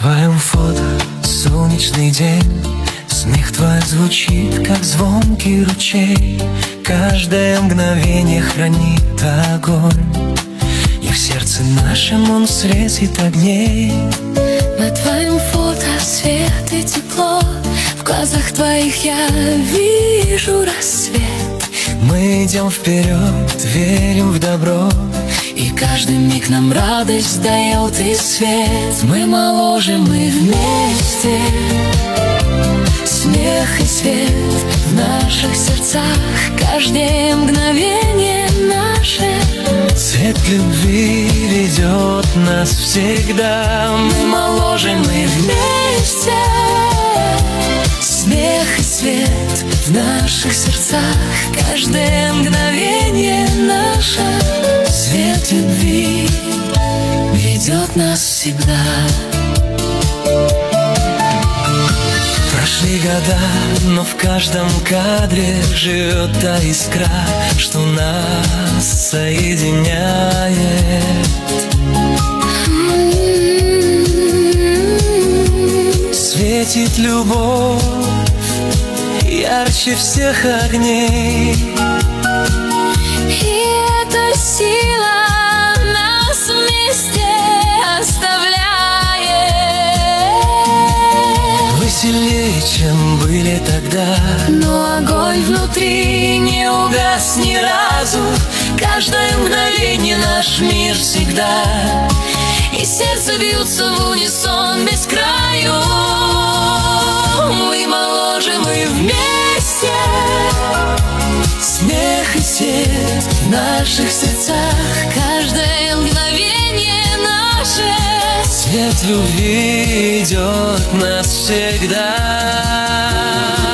твоем фото солнечный день, смех твой звучит, как звонкий ручей. Каждое мгновение хранит огонь, и в сердце нашем он встретит огней. На твоем фото свет и тепло, в глазах твоих я вижу рассвет. Мы идем вперед, верим в добро, и каждый миг нам радость дает и свет. Мы моложе, мы вместе, смех и свет в наших сердцах. Каждое мгновение наше. Цвет любви ведет нас всегда. Мы моложе, мы вместе, смех и свет в наших сердцах. Каждое мгновение наше. Свет любви ведет нас всегда. Прошли года, но в каждом кадре живет та искра, что нас соединяет. Светит любовь ярче всех огней, и эта сила нас вместе оставляет. вы сильнее, чем были тогда, Но огонь внутри не угас ни разу. Каждое мгновение наш мир всегда, и сердце бьются в унисон без краю. Мы моложе, мы вместе, смех и свет в наших сердцах. Каждое мгновение наше. свет любви ведет нас всегда.